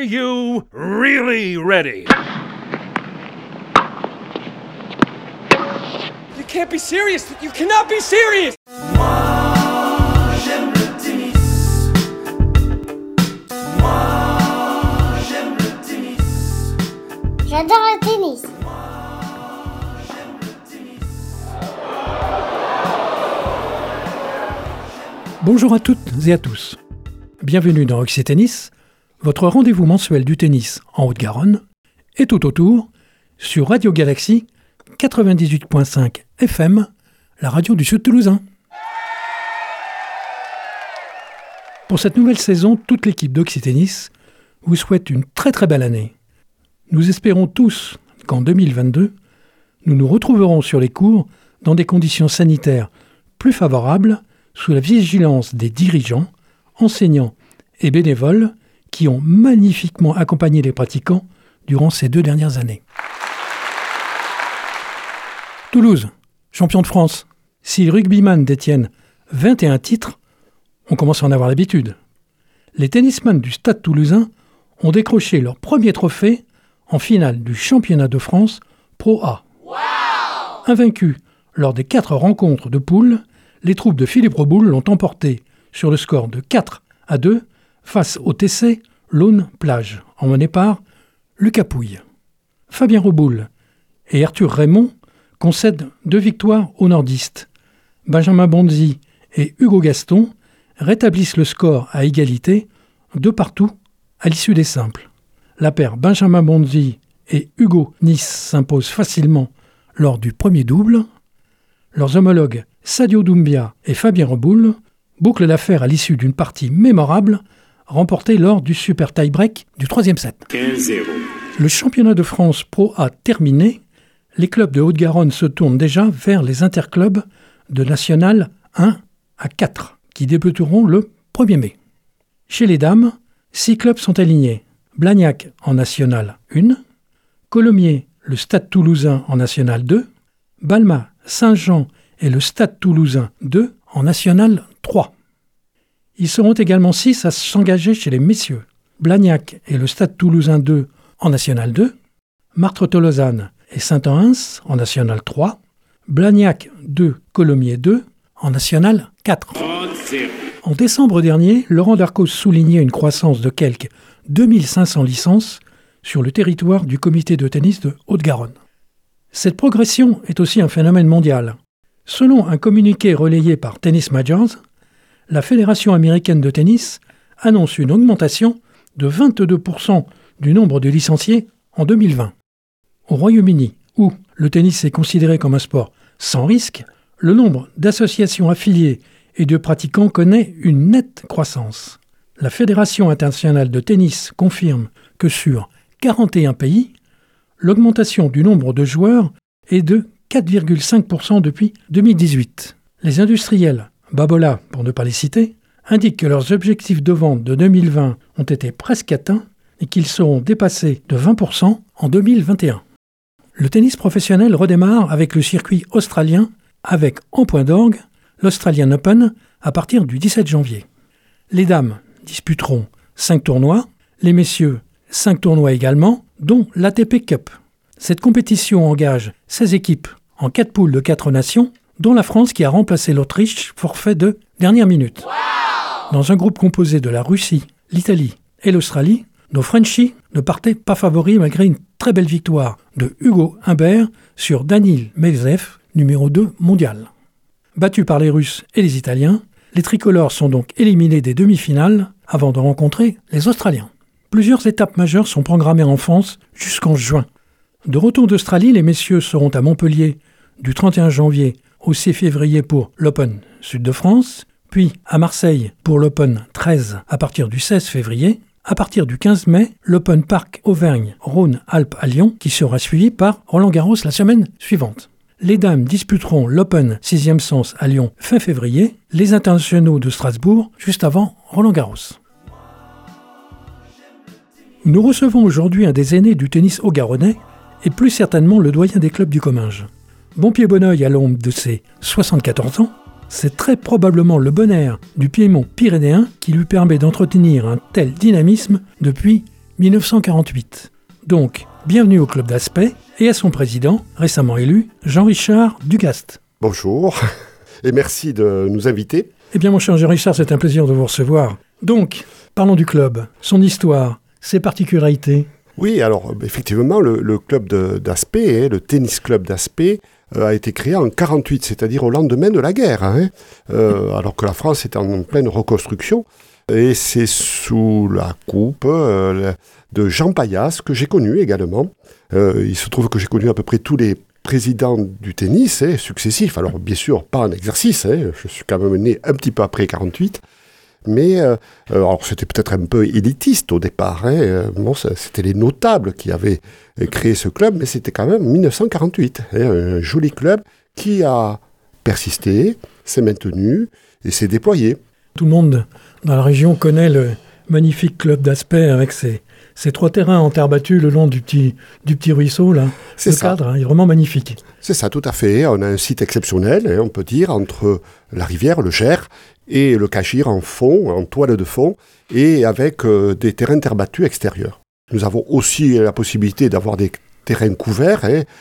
you really ready? You can't be serious! You cannot be serious! Moi, j'aime le tennis. Moi, j'aime le tennis. J'adore le tennis. Bonjour à toutes et à tous. Bienvenue dans Roxy Tennis, votre rendez-vous mensuel du tennis en Haute-Garonne et tout autour sur Radio Galaxy 98.5 FM, la radio du Sud Toulousain. Pour cette nouvelle saison, toute l'équipe d'Oxy Tennis vous souhaite une très très belle année. Nous espérons tous qu'en 2022, nous nous retrouverons sur les courts dans des conditions sanitaires plus favorables sous la vigilance des dirigeants, enseignants et bénévoles qui ont magnifiquement accompagné les pratiquants durant ces 2 dernières années. Toulouse, champion de France. Si les rugbyman détiennent 21 titres, on commence à en avoir l'habitude. Les tennisman du Stade toulousain ont décroché leur premier trophée en finale du championnat de France Pro A. Wow! Invaincus lors des 4 rencontres de poule, les troupes de Philippe Reboul l'ont emporté sur le score de 4-2 face au TC Laune-Plage, emmené par Lucas Pouille. Fabien Reboul et Arthur Raymond concèdent 2 victoires aux nordistes. Benjamin Bonzi et Hugo Gaston rétablissent le score à égalité, 2-2 à l'issue des simples. La paire Benjamin Bonzi et Hugo Nice s'impose facilement lors du premier double. Leurs homologues Sadio Doumbia et Fabien Reboul bouclent l'affaire à l'issue d'une partie mémorable remportée lors du super tie-break du 3e set. 15-0. Le championnat de France Pro A terminé, les clubs de Haute-Garonne se tournent déjà vers les interclubs de National 1 à 4 qui débuteront le 1er mai. Chez les dames, 6 clubs sont alignés. Blagnac en National 1, Colomiers, le Stade Toulousain en National 2, Balma, Saint-Jean et le Stade Toulousain 2 en National 3. Ils seront également 6 à s'engager chez les messieurs. Blagnac et le Stade Toulousain 2 en National 2, Martre-Tolosane et Saint-Orens en National 3, Blagnac 2, Colomiers 2 en National 4. 30-0. En décembre dernier, Laurent Darcos soulignait une croissance de quelques 2500 licences sur le territoire du comité de tennis de Haute-Garonne. Cette progression est aussi un phénomène mondial. Selon un communiqué relayé par Tennis Majors, la Fédération américaine de tennis annonce une augmentation de 22% du nombre de licenciés en 2020. Au Royaume-Uni, où le tennis est considéré comme un sport sans risque, le nombre d'associations affiliées et de pratiquants connaît une nette croissance. La Fédération internationale de tennis confirme que sur 41 pays, l'augmentation du nombre de joueurs est de 4,5% depuis 2018. Les industriels, Babola pour ne pas les citer, indiquent que leurs objectifs de vente de 2020 ont été presque atteints et qu'ils seront dépassés de 20% en 2021. Le tennis professionnel redémarre avec le circuit australien avec en point d'orgue l'Australian Open à partir du 17 janvier. Les dames disputeront 5 tournois, les messieurs 5 tournois également, dont l'ATP Cup. Cette compétition engage 16 équipes en 4 poules de 4 nations, dont la France qui a remplacé l'Autriche, forfait de dernière minute. Wow! Dans un groupe composé de la Russie, l'Italie et l'Australie, nos Frenchies ne partaient pas favoris malgré une très belle victoire de Hugo Humbert sur Daniil Medvedev, numéro 2 mondial. Battus par les Russes et les Italiens, les tricolores sont donc éliminés des demi-finales avant de rencontrer les Australiens. Plusieurs étapes majeures sont programmées en France jusqu'en juin. De retour d'Australie, les messieurs seront à Montpellier du 31 janvier au 6 février pour l'Open Sud de France, puis à Marseille pour l'Open 13 à partir du 16 février. À partir du 15 mai, l'Open Park Auvergne-Rhône-Alpes à Lyon qui sera suivi par Roland-Garros la semaine suivante. Les dames disputeront l'Open 6e sens à Lyon fin février, les internationaux de Strasbourg juste avant Roland-Garros. Nous recevons aujourd'hui un des aînés du tennis haut-garonnais et plus certainement le doyen des clubs du Comminges. Bon pied bon oeil à l'ombre de ses 74 ans, c'est très probablement le bon air du Piémont pyrénéen qui lui permet d'entretenir un tel dynamisme depuis 1948. Donc, bienvenue au Club d'Aspect et à son président, récemment élu, Jean-Richard Dugast. Bonjour et merci de nous inviter. Eh bien mon cher Jean-Richard, c'est un plaisir de vous recevoir. Donc, parlons du club, son histoire, ses particularités. Oui, alors effectivement, le club d'Aspect, le tennis club d'Aspect, a été créé en 1948, c'est-à-dire au lendemain de la guerre, alors que la France était en pleine reconstruction. Et c'est sous la coupe de Jean Paillasse que j'ai connu également. Il se trouve que j'ai connu à peu près tous les présidents du tennis successifs. Alors bien sûr, pas en exercice, je suis quand même né un petit peu après 1948. Mais alors c'était peut-être un peu élitiste au départ. Bon, c'était les notables qui avaient créé ce club, mais c'était quand même 1948. Un joli club qui a persisté, s'est maintenu et s'est déployé. Tout le monde dans la région connaît le magnifique club d'Aspect avec ses 3 terrains en terre battue le long du petit ruisseau. Là. C'est le ça. cadre, il est vraiment magnifique. C'est ça, tout à fait. On a un site exceptionnel, on peut dire, entre la rivière, le Cher, et le Cachir en fond, en toile de fond, et avec des terrains terre battue extérieurs. Nous avons aussi la possibilité d'avoir des terrains couverts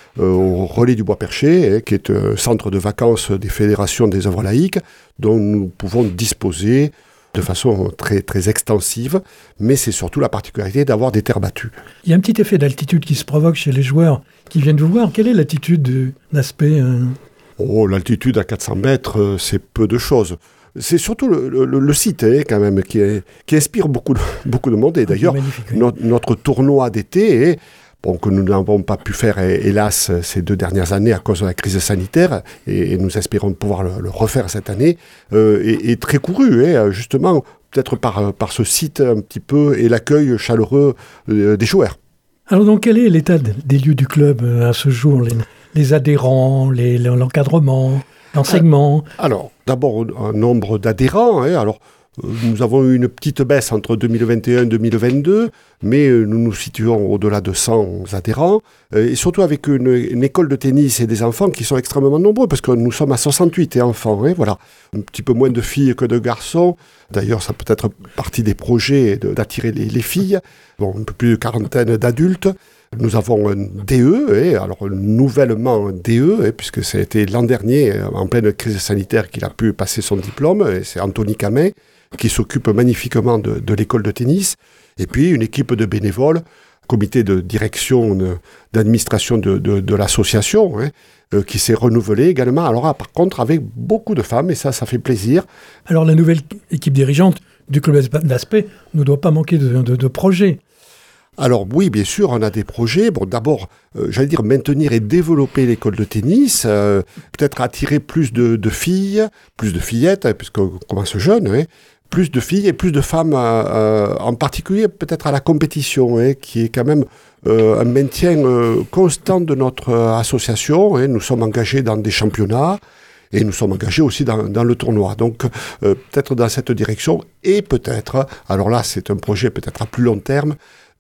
au Relais du Bois Perché, qui est un centre de vacances des fédérations des œuvres laïques, dont nous pouvons disposer de façon très, très extensive, mais c'est surtout la particularité d'avoir des terres battues. Il y a un petit effet d'altitude qui se provoque chez les joueurs qui viennent vous voir. Quelle est l'altitude d'Aspect L'altitude à 400 mètres, c'est peu de choses. C'est surtout le site quand même qui inspire beaucoup de monde. Et d'ailleurs, notre tournoi d'été, que nous n'avons pas pu faire, hélas, ces 2 dernières années à cause de la crise sanitaire, et nous espérons pouvoir le refaire cette année, est très couru, justement, peut-être par ce site un petit peu et l'accueil chaleureux des joueurs. Alors donc, quel est l'état des lieux du club à ce jour, les adhérents, l'encadrement, l'enseignement? Alors, d'abord, un nombre d'adhérents. Alors, nous avons eu une petite baisse entre 2021 et 2022, mais nous nous situons au-delà de 100 adhérents, et surtout avec une école de tennis et des enfants qui sont extrêmement nombreux, parce que nous sommes à 68 enfants, voilà. Un petit peu moins de filles que de garçons. D'ailleurs, ça peut être partie des projets d'attirer les filles. Bon, un peu plus de 40 d'adultes. Nous avons un DE, alors nouvellement un DE, puisque ça a été l'an dernier, en pleine crise sanitaire, qu'il a pu passer son diplôme, et c'est Anthony Camet, qui s'occupe magnifiquement de l'école de tennis, et puis une équipe de bénévoles, comité de direction, d'administration de l'association, qui s'est renouvelée également, alors par contre avec beaucoup de femmes, et ça fait plaisir. Alors la nouvelle équipe dirigeante du club d'Aspect ne doit pas manquer de projets. Alors oui, bien sûr, on a des projets. Bon, d'abord, maintenir et développer l'école de tennis, peut-être attirer plus de filles, plus de fillettes, puisqu'on commence jeune, plus de filles et plus de femmes, en particulier peut-être à la compétition, qui est quand même un maintien constant de notre association. Nous sommes engagés dans des championnats et nous sommes engagés aussi dans le tournoi. Donc peut-être dans cette direction, et peut-être, alors là c'est un projet peut-être à plus long terme,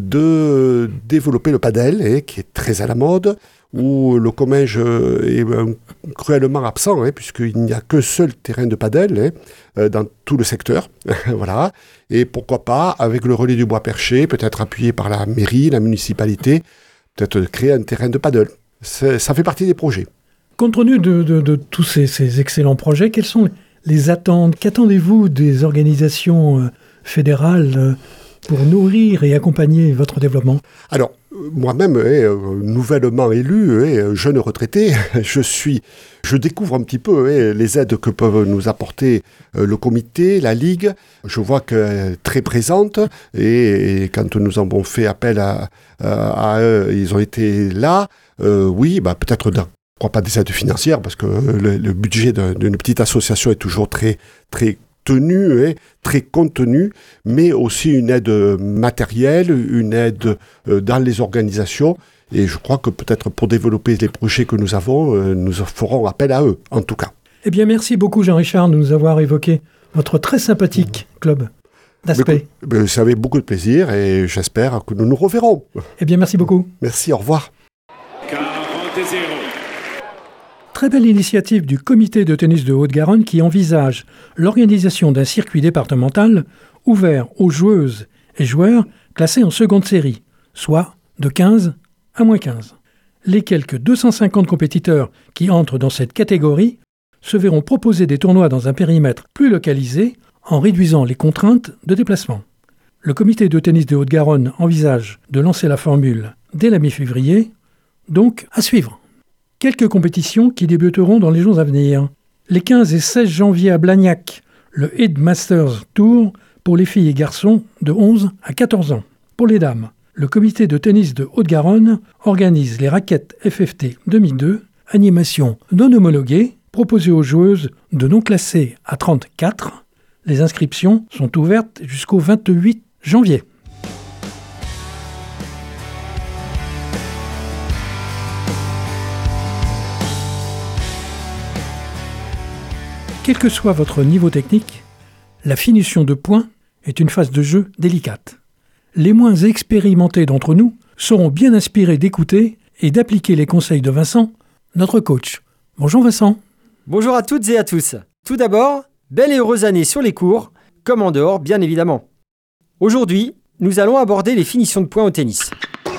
de développer le padel, qui est très à la mode, où le Comminges est cruellement absent, puisqu'il n'y a qu'un seul terrain de padel dans tout le secteur. Voilà. Et pourquoi pas, avec le Relais du Bois Perché, peut-être appuyé par la mairie, la municipalité, peut-être créer un terrain de padel. Ça fait partie des projets. Compte tenu de tous ces excellents projets, quelles sont les attentes? Qu'attendez-vous des organisations fédérales pour nourrir et accompagner votre développement? Alors, moi-même, nouvellement élu, jeune retraité, je découvre un petit peu les aides que peuvent nous apporter le comité, la Ligue. Je vois qu'elle est très présente, et quand nous avons fait appel à eux, ils ont été là. Oui, peut-être pourquoi pas des aides financières, parce que le budget d'une petite association est toujours très, très tenu, très contenu, mais aussi une aide matérielle, une aide dans les organisations. Et je crois que peut-être pour développer les projets que nous avons, nous ferons appel à eux, en tout cas. Eh bien, merci beaucoup Jean-Richard de nous avoir évoqué votre très sympathique club d'Aspect. Ça avait beaucoup de plaisir et j'espère que nous nous reverrons. Eh bien, merci beaucoup. Merci, au revoir. 40-0. Très belle initiative du comité de tennis de Haute-Garonne qui envisage l'organisation d'un circuit départemental ouvert aux joueuses et joueurs classés en seconde série, soit de 15 à moins 15. Les quelques 250 compétiteurs qui entrent dans cette catégorie se verront proposer des tournois dans un périmètre plus localisé en réduisant les contraintes de déplacement. Le comité de tennis de Haute-Garonne envisage de lancer la formule dès la mi-février, donc à suivre. Quelques compétitions qui débuteront dans les jours à venir. Les 15 et 16 janvier à Blagnac, le Headmasters Tour pour les filles et garçons de 11 à 14 ans. Pour les dames, le comité de tennis de Haute-Garonne organise les raquettes FFT 2002, animation non homologuée, proposée aux joueuses de non classées à 34. Les inscriptions sont ouvertes jusqu'au 28 janvier. Quel que soit votre niveau technique, la finition de points est une phase de jeu délicate. Les moins expérimentés d'entre nous seront bien inspirés d'écouter et d'appliquer les conseils de Vincent, notre coach. Bonjour Vincent. Bonjour à toutes et à tous. Tout d'abord, belle et heureuse année sur les cours, comme en dehors bien évidemment. Aujourd'hui, nous allons aborder les finitions de points au tennis.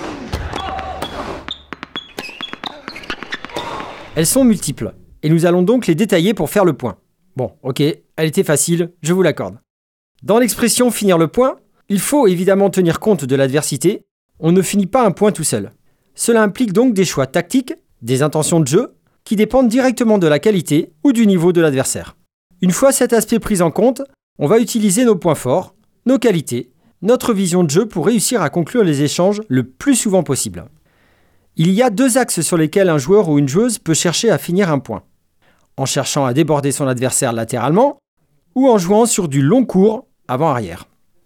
Elles sont multiples, et nous allons donc les détailler pour faire le point. Bon, ok, elle était facile, je vous l'accorde. Dans l'expression « finir le point », il faut évidemment tenir compte de l'adversité. On ne finit pas un point tout seul. Cela implique donc des choix tactiques, des intentions de jeu, qui dépendent directement de la qualité ou du niveau de l'adversaire. Une fois cet aspect pris en compte, on va utiliser nos points forts, nos qualités, notre vision de jeu pour réussir à conclure les échanges le plus souvent possible. Il y a deux axes sur lesquels un joueur ou une joueuse peut chercher à finir un point. En cherchant à déborder son adversaire latéralement ou en jouant sur du long court avant-arrière.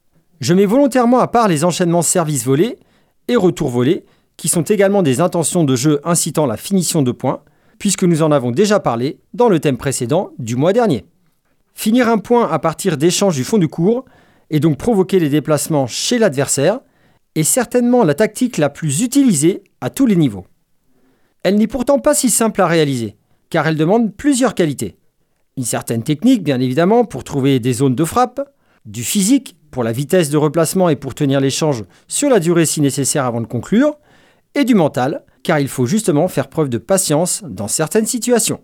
Je mets volontairement à part les enchaînements service-volé et retour-volé qui sont également des intentions de jeu incitant la finition de points puisque nous en avons déjà parlé dans le thème précédent du mois dernier. Finir un point à partir d'échanges du fond du court et donc provoquer les déplacements chez l'adversaire est certainement la tactique la plus utilisée à tous les niveaux. Elle n'est pourtant pas si simple à réaliser car elle demande plusieurs qualités. Une certaine technique, bien évidemment, pour trouver des zones de frappe, du physique, pour la vitesse de replacement et pour tenir l'échange sur la durée si nécessaire avant de conclure, et du mental, car il faut justement faire preuve de patience dans certaines situations.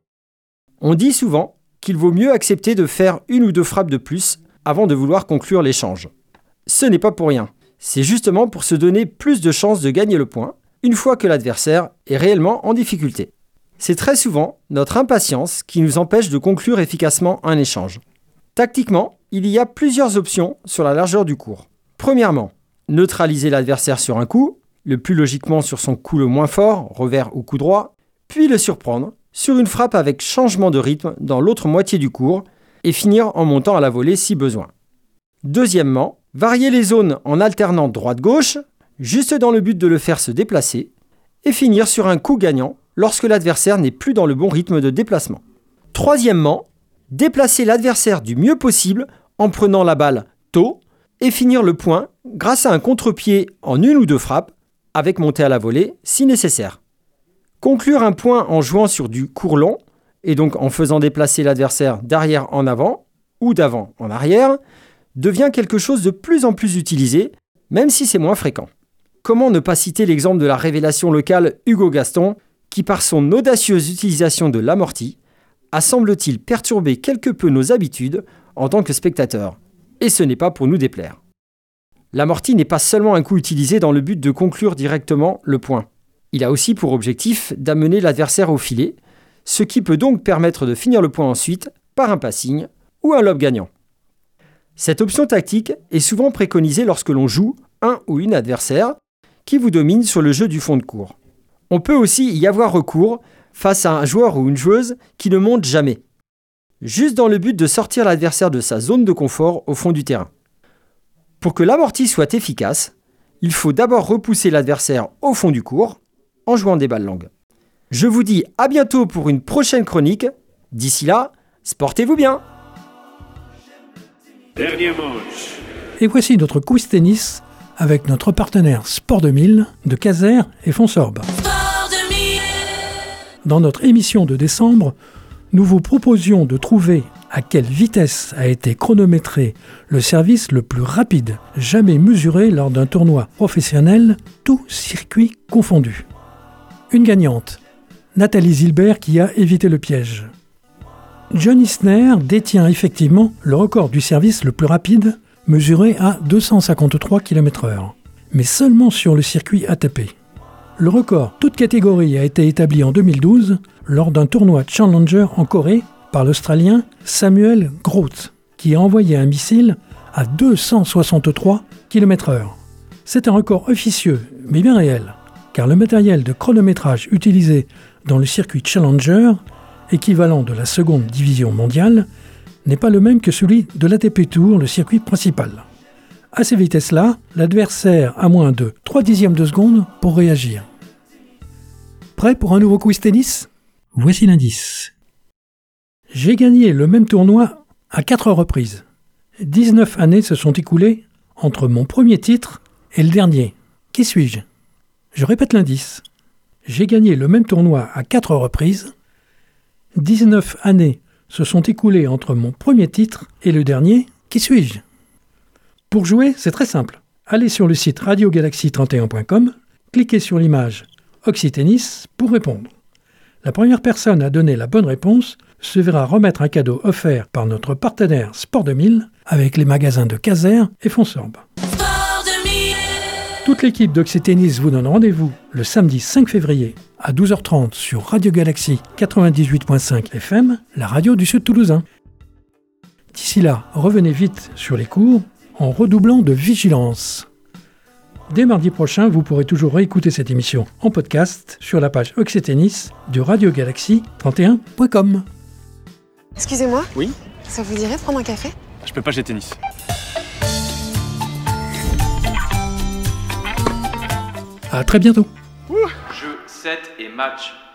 On dit souvent qu'il vaut mieux accepter de faire une ou deux frappes de plus avant de vouloir conclure l'échange. Ce n'est pas pour rien, c'est justement pour se donner plus de chances de gagner le point, une fois que l'adversaire est réellement en difficulté. C'est très souvent notre impatience qui nous empêche de conclure efficacement un échange. Tactiquement, il y a plusieurs options sur la largeur du court. Premièrement, neutraliser l'adversaire sur un coup, le plus logiquement sur son coup le moins fort, revers ou coup droit, puis le surprendre sur une frappe avec changement de rythme dans l'autre moitié du court et finir en montant à la volée si besoin. Deuxièmement, varier les zones en alternant droite-gauche, juste dans le but de le faire se déplacer, et finir sur un coup gagnant lorsque l'adversaire n'est plus dans le bon rythme de déplacement. Troisièmement, déplacer l'adversaire du mieux possible en prenant la balle tôt et finir le point grâce à un contre-pied en une ou deux frappes, avec montée à la volée si nécessaire. Conclure un point en jouant sur du court long, et donc en faisant déplacer l'adversaire d'arrière en avant ou d'avant en arrière, devient quelque chose de plus en plus utilisé, même si c'est moins fréquent. Comment ne pas citer l'exemple de la révélation locale Hugo Gaston, qui par son audacieuse utilisation de l'amorti, a semble-t-il perturbé quelque peu nos habitudes en tant que spectateurs. Et ce n'est pas pour nous déplaire. L'amorti n'est pas seulement un coup utilisé dans le but de conclure directement le point. Il a aussi pour objectif d'amener l'adversaire au filet, ce qui peut donc permettre de finir le point ensuite par un passing ou un lob gagnant. Cette option tactique est souvent préconisée lorsque l'on joue un ou une adversaire qui vous domine sur le jeu du fond de court. On peut aussi y avoir recours face à un joueur ou une joueuse qui ne monte jamais, juste dans le but de sortir l'adversaire de sa zone de confort au fond du terrain. Pour que l'amorti soit efficace, il faut d'abord repousser l'adversaire au fond du court en jouant des balles longues. Je vous dis à bientôt pour une prochaine chronique. D'ici là, sportez-vous bien. Dernier manche. Et voici notre quiz tennis avec notre partenaire Sport 2000 de Caser et Fonsorbe. Dans notre émission de décembre, nous vous proposions de trouver À quelle vitesse a été chronométré le service le plus rapide jamais mesuré lors d'un tournoi professionnel, tout circuit confondu? Une gagnante, Nathalie Zilbert, qui a évité le piège. John Isner détient effectivement le record du service le plus rapide, mesuré à 253 km/h, mais seulement sur le circuit ATP. Le record, toute catégorie, a été établi en 2012 lors d'un tournoi Challenger en Corée par l'Australien Samuel Groth, qui a envoyé un missile à 263 km/h. C'est un record officieux, mais bien réel, car le matériel de chronométrage utilisé dans le circuit Challenger, équivalent de la seconde division mondiale, n'est pas le même que celui de l'ATP Tour, le circuit principal. À ces vitesses-là, l'adversaire a moins de 3/10 de seconde pour réagir. Prêt pour un nouveau quiz tennis? Voici l'indice. J'ai gagné le même tournoi à 4 reprises. 19 années se sont écoulées entre mon premier titre et le dernier. Qui suis-je? Je répète l'indice. J'ai gagné le même tournoi à 4 reprises. 19 années se sont écoulées entre mon premier titre et le dernier. Qui suis-je? Pour jouer, c'est très simple. Allez sur le site radiogalaxie31.com, cliquez sur l'image Oxytennis pour répondre. La première personne à donner la bonne réponse se verra remettre un cadeau offert par notre partenaire Sport 2000 avec les magasins de Caser et Fonsorbe. Toute l'équipe d'Oxytennis vous donne rendez-vous le samedi 5 février à 12h30 sur Radio Galaxie 98.5 FM, la radio du Sud Toulousain. D'ici là, revenez vite sur les cours en redoublant de vigilance. Dès mardi prochain, vous pourrez toujours réécouter cette émission en podcast sur la page Oxytennis de radiogalaxie31.com. Excusez-moi. Oui? Ça vous dirait de prendre un café? Je peux pas, j'ai tennis. À très bientôt. Jeu 7 et match.